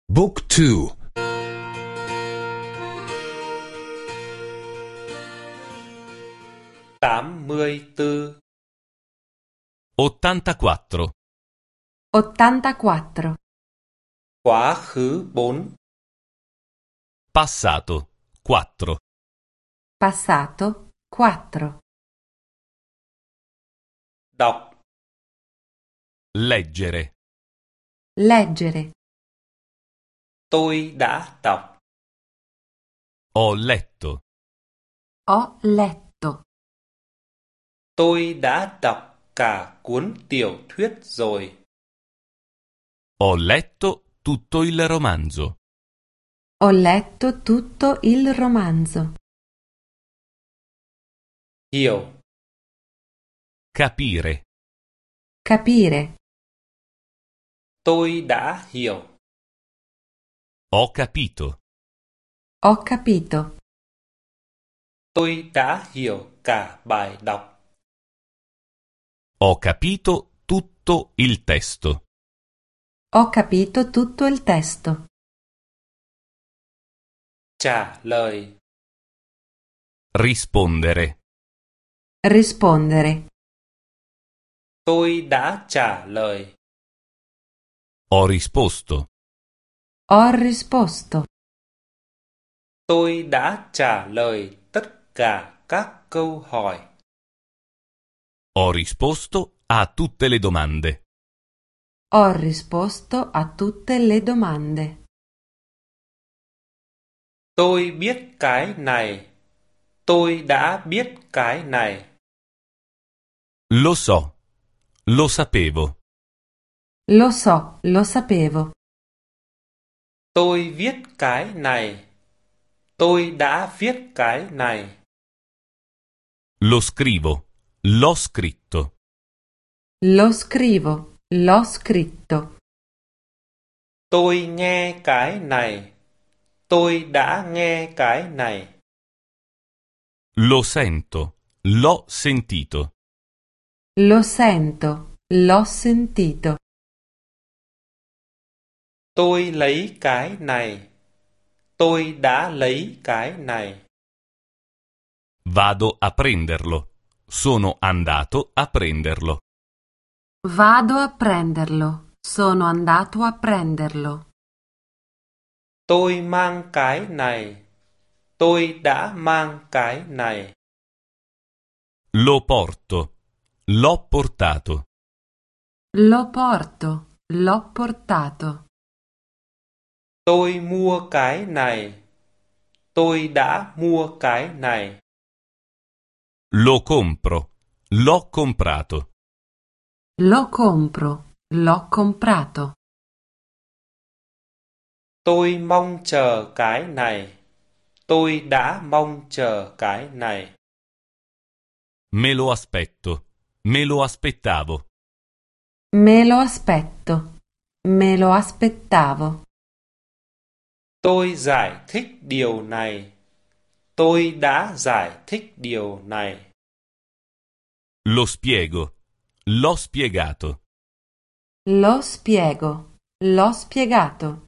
Book 2. 84. 84. 84. Quá khứ 4. Passato 4. Passato 4. Đọc. Leggere. Leggere. Tôi đã đọc. Ho letto. Ho letto. Tôi đã đọc cả cuốn tiểu thuyết rồi. Ho letto tutto il romanzo. Ho letto tutto il romanzo. Hiểu. Capire. Capire. Tôi đã hiểu. Ho capito. Ho capito. Tôi đã hiểu cả bài đọc. Ho capito tutto il testo. Ho capito tutto il testo. Trả lời. Rispondere. Rispondere. Tôi đã trả lời. Ho risposto. Ho risposto. Tôi đã trả lời tất cả các câu hỏi. Ho risposto a tutte le domande. Ho risposto a tutte le domande. Tôi biết cái này. Tôi đã biết cái này. Lo so. Lo sapevo. Lo so, lo sapevo. Tôi viết cái này. Tôi đã viết cái này. Lo scrivo. L'ho scritto. Lo scrivo, l'ho scritto. Tôi nghe cái này. Tôi đã nghe cái này. Lo sento. L'ho sentito. Lo sento, l'ho sentito. Tôi lấy cái này. Tôi đã lấy cái này. Vado a prenderlo. Sono andato a prenderlo. Vado a prenderlo. Sono andato a prenderlo. Tôi mang cái này. Tôi đã mang cái này. Lo porto. L'ho portato. Lo porto, l'ho portato. Tôi mua cái này. Tôi đã mua cái này. Lo compro. L'ho comprato. Lo compro, l'ho comprato. Tôi mong chờ cái này. Tôi đã mong chờ cái này. Me lo aspetto. Me lo aspettavo. Me lo aspetto. Me lo aspettavo. Tôi giải thích điều này. Tôi đã giải thích điều này. Lo spiego. L'ho spiegato. Lo spiego. L'ho spiegato.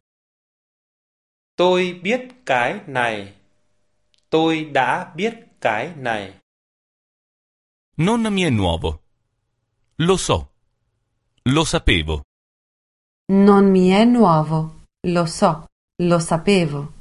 Tôi biết cái này. Tôi đã biết cái này. Non mi è nuovo. Lo so. Lo sapevo. Non mi è nuovo. Lo so. Lo sapevo.